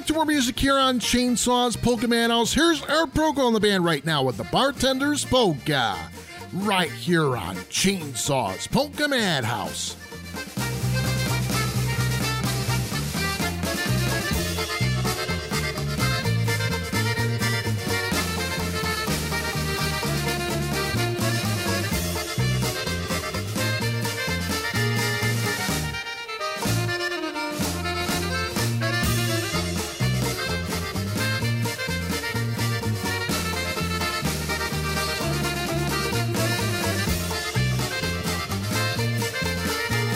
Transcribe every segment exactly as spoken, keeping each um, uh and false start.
to more music here on Chainsaws Polka Madhouse. Here's Art Broco on the band right now with the Bartender's Polka. Right here on Chainsaws Polka Madhouse. Thank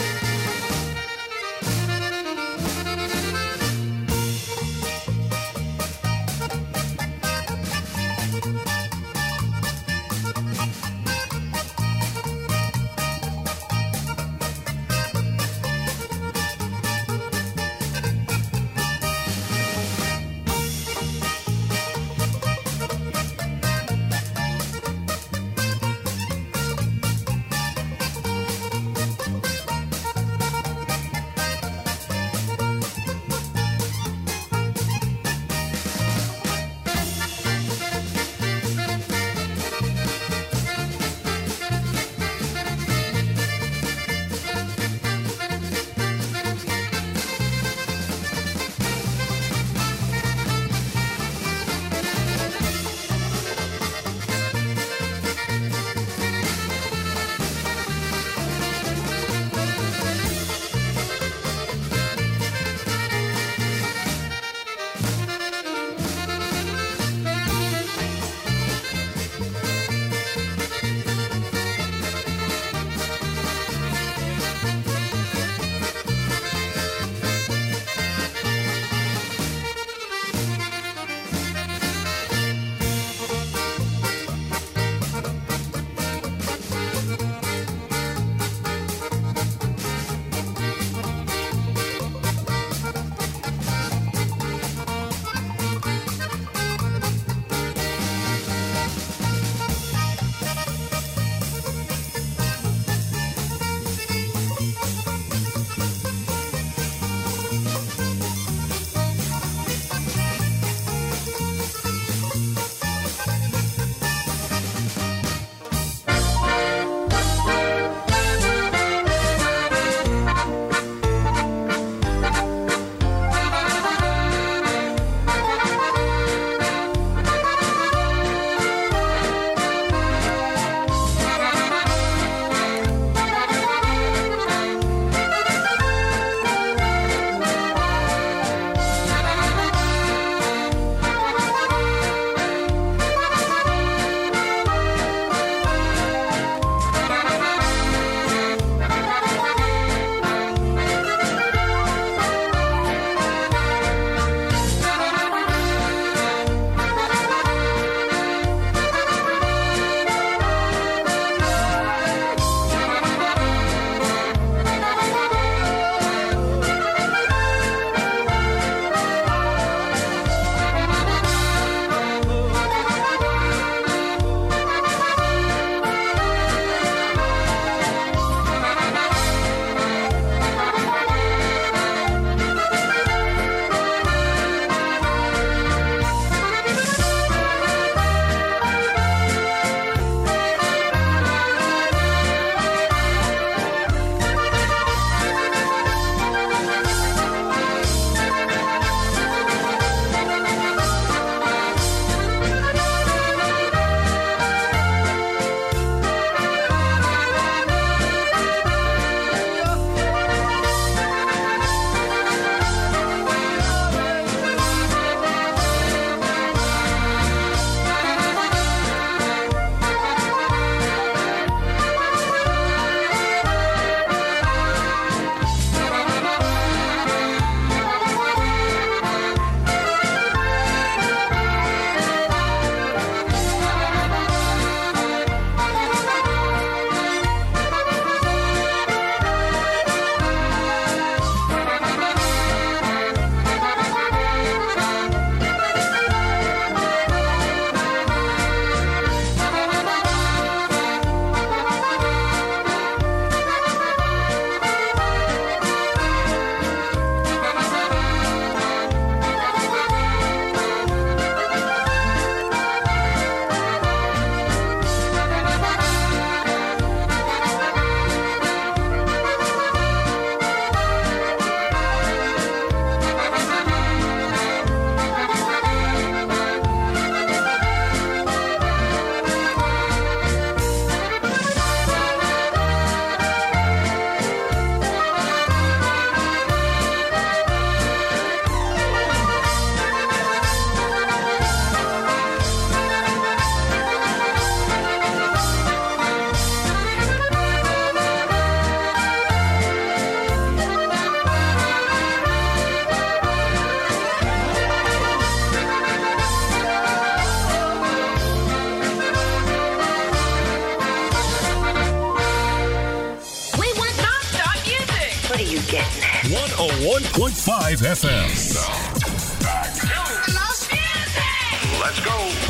one point five F M. Back to the most music. Let's go.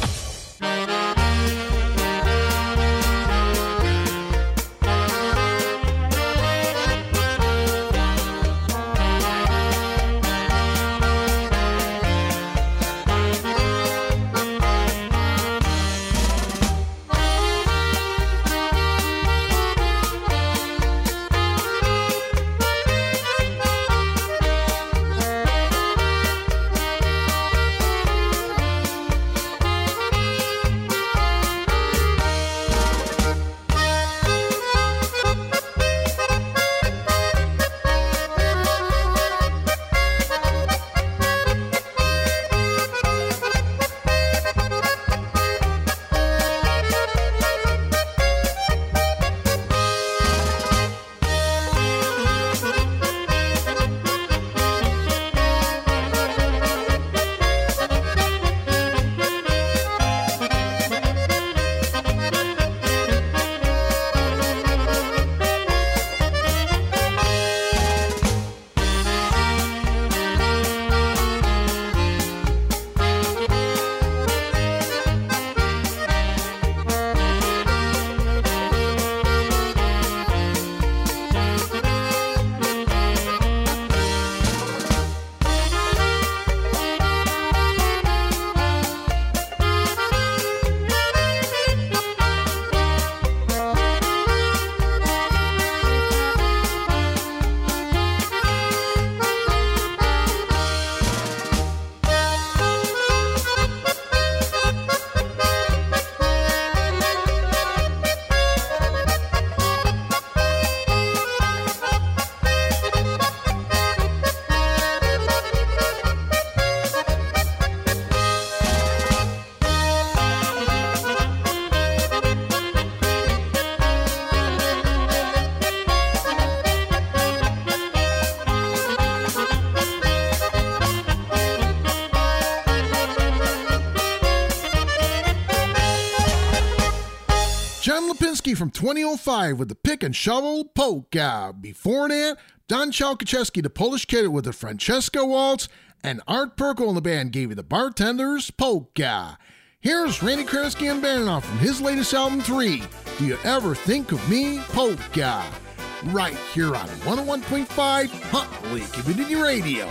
From twenty oh five with the Pick and Shovel Polka. Before that, Don Chalkacheski, the Polish Kid with the Francesca Waltz, and Art Perkle and the band gave you the Bartender's Polka. Here's Randy Kreski and Bananoff from his latest album, three, Do You Ever Think of Me, Polka. Right here on one oh one point five Huntley Community Radio.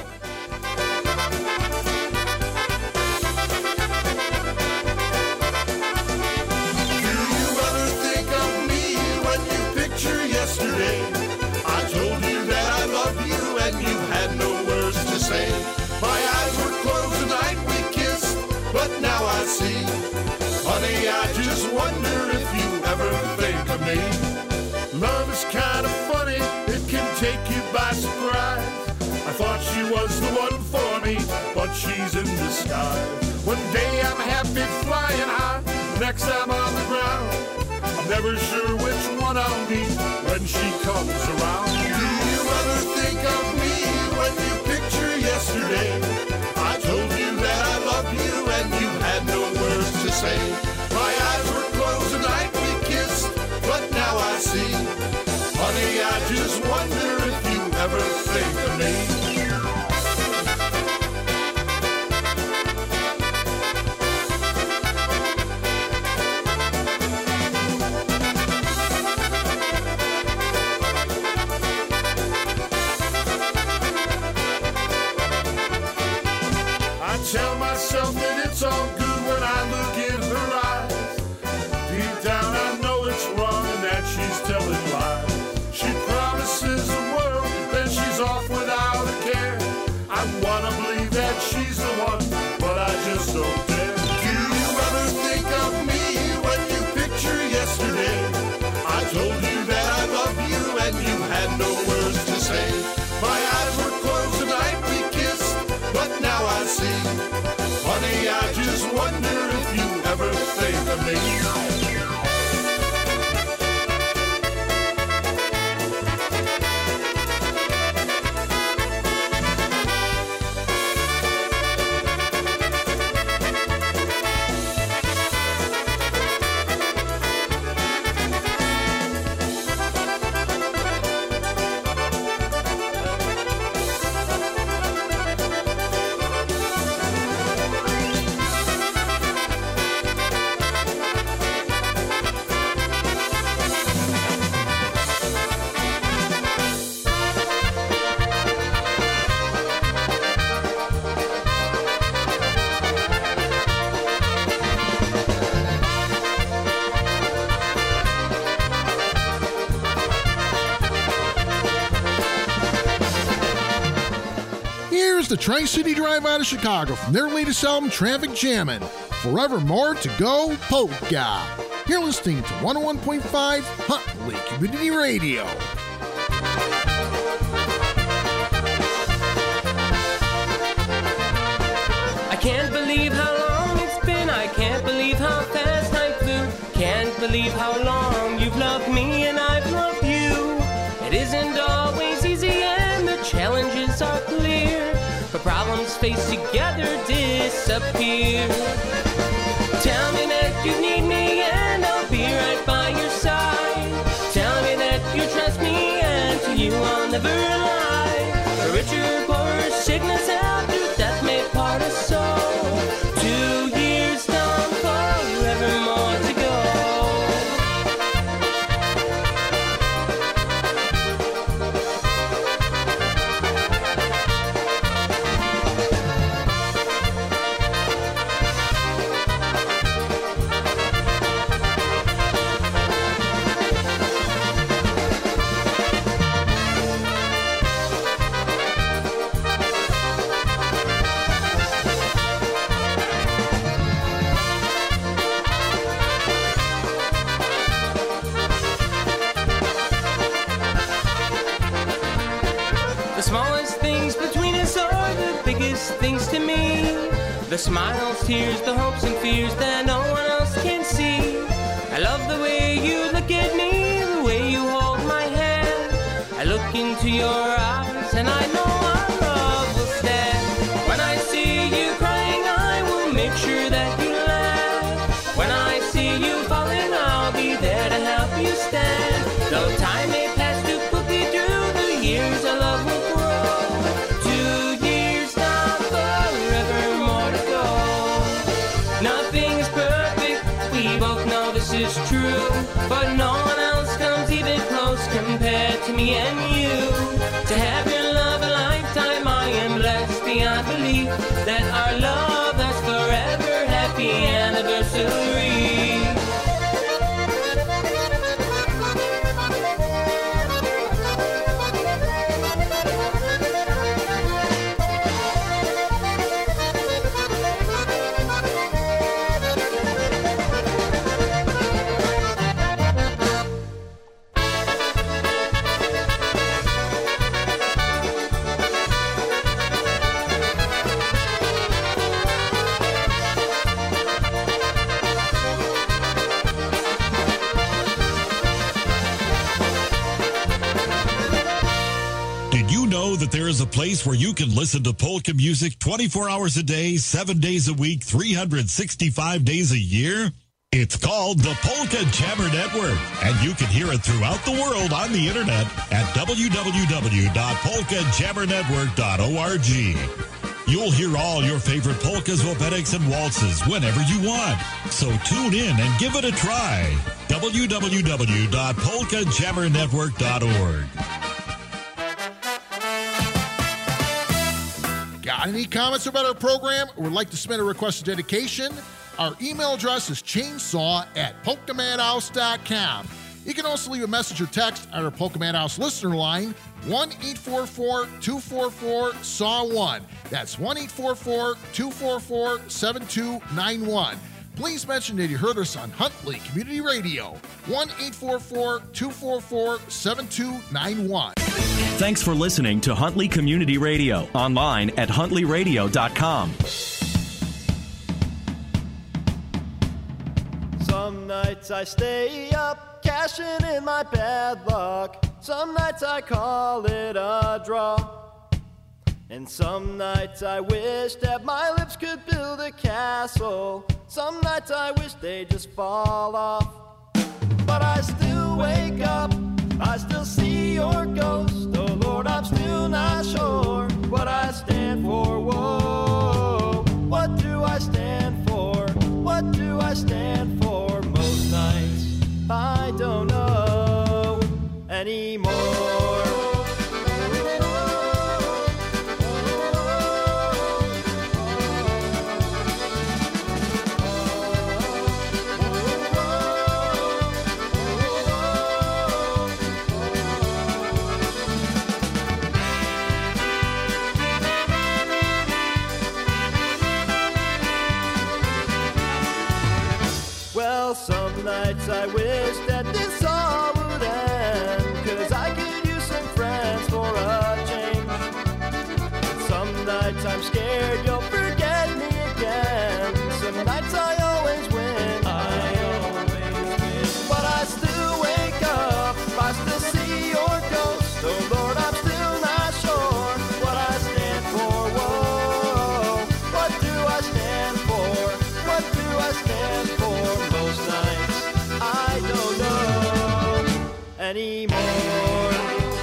Yesterday, I told you that I love you and you had no words to say. My eyes were closed the night we kissed, but now I see. Honey, I just wonder if you ever think of me. Love is kind of funny, it can take you by surprise. I thought she was the one for me, but she's in disguise. One day I'm happy flying high, next I'm on the ground. I'm never sure which one I'll be when she comes around. Do you ever think of me when you picture yesterday? I told you that I love you and you had no words to say. My eyes were closed the night we kissed, but now I see. Honey, I just wonder if you ever think of me. Tell myself that it's all good when I look in her eyes. Deep down I know it's wrong and that she's telling lies. She promises the world, then she's off without a care. I wanna believe that she's the one, but I just don't dare. Do you ever think of me when you picture yesterday? I told you that I love you and you had no words to say. My eyes were closed the night we kissed, but now I see. Honey, I just wonder if you ever think of me. Here's the Tri-City Drive out of Chicago from their latest album, Traffic Jammin'. Forevermore to Go Polka. You're listening to one oh one point five Huntley Community Radio. I can't believe how long it's been. I can't believe how fast time flew. Can't believe how long you've loved me and I've loved you. It isn't always easy and the challenges are clear, but problems faced together disappear. Tell me that you need me and I'll be right by your side. Tell me that you trust me and to you I'll never lie. A richer, poorer, sickness, after death may part us so. Two years down, forevermore to go. Things to me, the smiles, tears, the hopes and fears that no one else can see. I love the way you look at me, the way you hold my hand. I look into your eyes and I know our love will stand. When I see you crying, I will make sure that you laugh. When I see you falling, I'll be there to help you stand. Though time may pass too quickly through the years, our love will grow. Is true, but no one else comes even close compared to me and you. To have your love a lifetime, I am blessed beyond belief that our love lasts forever. Happy anniversary. There is a place where you can listen to polka music twenty-four hours a day, seven days a week, three hundred sixty-five days a year? It's called the Polka Jammer Network, and you can hear it throughout the world on the internet at w w w dot polka jammer network dot org. You'll hear all your favorite polkas, wopetiks, and waltzes whenever you want. So tune in and give it a try. w w w dot polka jammer network dot org. Got any comments about our program or would like to submit a request of dedication? Our email address is chainsaw at polka madhouse dot com. You can also leave a message or text at our Polka Madhouse listener line, one eight four four, two four four, S A W one. That's one eight four four, two four four, seven two nine one. Please mention that you heard us on Huntley Community Radio, one eight four four, two four four, seven two nine one. Thanks for listening to Huntley Community Radio, online at huntley radio dot com. Some nights I stay up, cashing in my bad luck. Some nights I call it a draw. And some nights I wish that my lips could build a castle. Some nights I wish they just fall off. But I still wake up, I still see your ghost. Oh Lord, I'm still not sure what I stand for. Whoa, what do I stand for? What do I stand for? Most nights I don't know anymore. nights I'm scared you'll forget me again. Some nights I always win. I always win. But I still wake up, I still see your ghost. Oh Lord, I'm still not sure what I stand for. Whoa, what do I stand for? What do I stand for? Most nights I don't know anymore.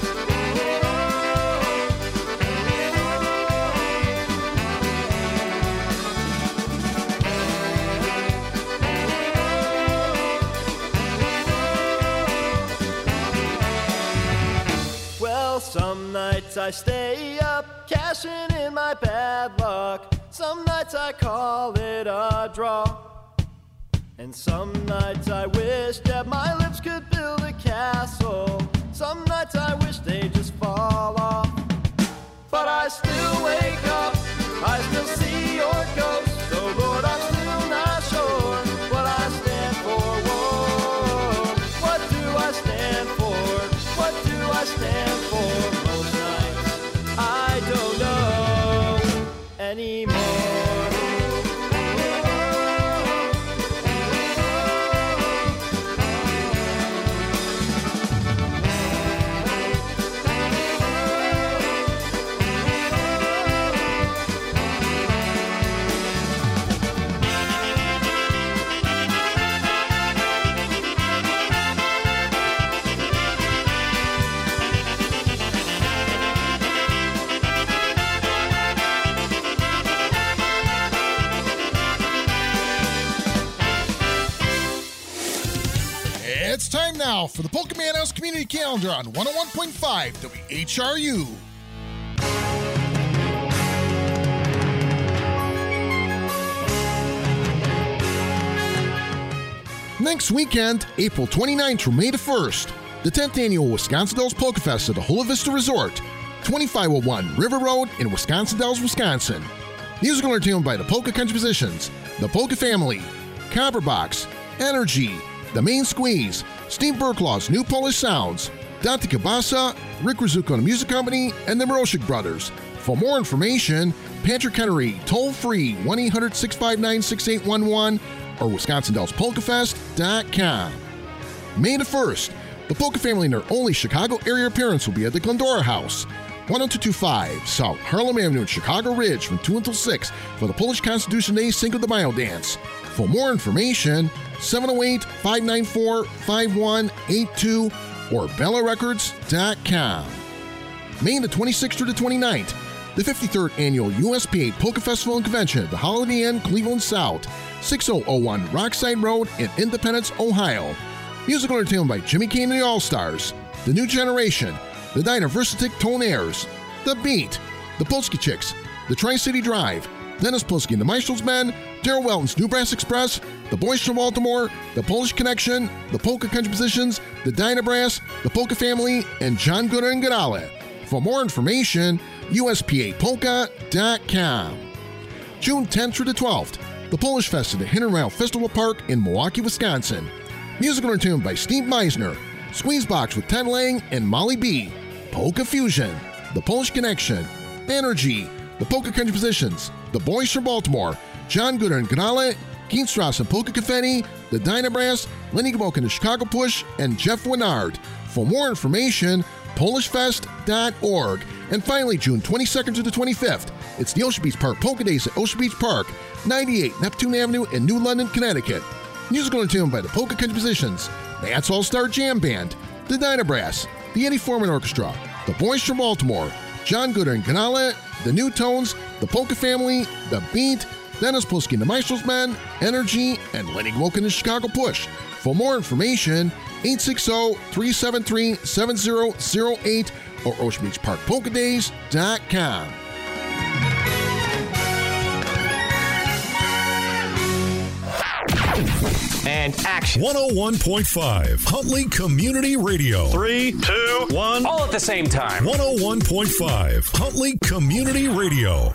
Well, some nights I stay up, cashing in my bad luck. Some nights I call it a draw. And some nights I wish that my lips could build a castle. Some nights I wish they just fall off. But I still wake up, I still see your ghost. Oh Lord, I'm still not sure what I stand for. Whoa, what do I stand for? What do I stand for? Most nights I don't know anymore. It's time now for the Polka Man House Community Calendar on one oh one point five W H R U. Next weekend, April twenty-ninth through May the first, the tenth Annual Wisconsin Dells Polka Fest at the Hula Vista Resort, twenty-five oh one River Road in Wisconsin Dells, Wisconsin. Musical entertainment by the Polka Country Musicians, the Polka Family, Copper Box, Energy, The Main Squeeze, Steve Burklaw's New Polish Sounds, Dante Kabasa, Rick Rizuko and the Music Company, and the Miroshik Brothers. For more information, Patrick Henry, toll free one eight hundred six five nine six eight one one or Wisconsin Dells Polka Fest dot com. May the first, the Polka Family in their only Chicago area appearance will be at the Glendora House, one oh two two five South Harlem Avenue in Chicago Ridge from two until six for the Polish Constitution Day Cinco de Mayo dance. For more information, seven oh eight, five nine four, five one eight two or Bella Records dot com. May the twenty-sixth through the twenty-ninth, the fifty-third Annual U S P A Polka Festival and Convention at the Holiday Inn, Cleveland South, six oh oh one Rockside Road in Independence, Ohio. Musical entertainment by Jimmy Kane and the All-Stars, The New Generation, the Dynaversitic Tonaires, The Beat, the Polski Chicks, the Tri-City Drive, Dennis Polski and the Maestro's Men, Daryl Welton's New Brass Express, the Boys from Baltimore, the Polish Connection, the Polka Country Musicians, the Dyna Brass, the Polka Family, and John Gooder and Gadale. For more information, U S P A polka dot com. June tenth through the twelfth, the Polish Fest at the Hintermile Festival Park in Milwaukee, Wisconsin. Musical entertainment by Steve Meisner, Squeezebox with Ted Lang and Molly B, Polka Fusion, the Polish Connection, Energy, the Polka Country Musicians, the Boys from Baltimore, John Gooder and Ganale, Keenstrasse and Polka Confetti, the Dyna Brass, Lenny Gabok and the Chicago Push, and Jeff Winard. For more information, polish fest dot org. And finally, June twenty-second to the twenty-fifth, it's the Ocean Beach Park Polka Days at Ocean Beach Park, ninety-eight Neptune Avenue in New London, Connecticut. Musical entertainment by the Polka Country Musicians, Matt's All-Star Jam Band, the Dyna Brass, the Eddie Foreman Orchestra, the Boys from Baltimore, John Gooder and Ganale, the New Tones, the Polka Family, the Beat, Dennis Polski and the Maestro's Men, Energy, and Lenny Gabok and the Chicago Push. For more information, eight six zero, three seven three, seven zero zero eight or ocean beach park polka days dot com. And action. one oh one point five Huntley Community Radio. Three, two, one. All at the same time. one oh one point five Huntley Community Radio.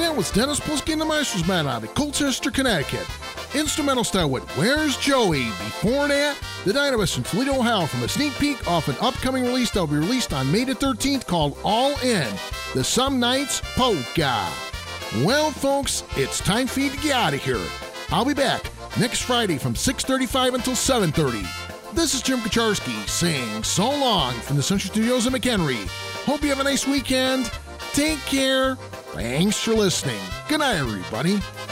that was Dennis Polsky and the Meisters Band out of Colchester, Connecticut. Instrumental style with Where's Joey? Before that, the Dynamis from Toledo, Ohio from a sneak peek off an upcoming release that will be released on May the thirteenth called All In, the Some Nights Polka. Well, folks, it's time for you to get out of here. I'll be back next Friday from six thirty-five until seven thirty. This is Jim Kacharski saying so long from the Central Studios in McHenry. Hope you have a nice weekend. Take care. Thanks for listening. Good night, everybody.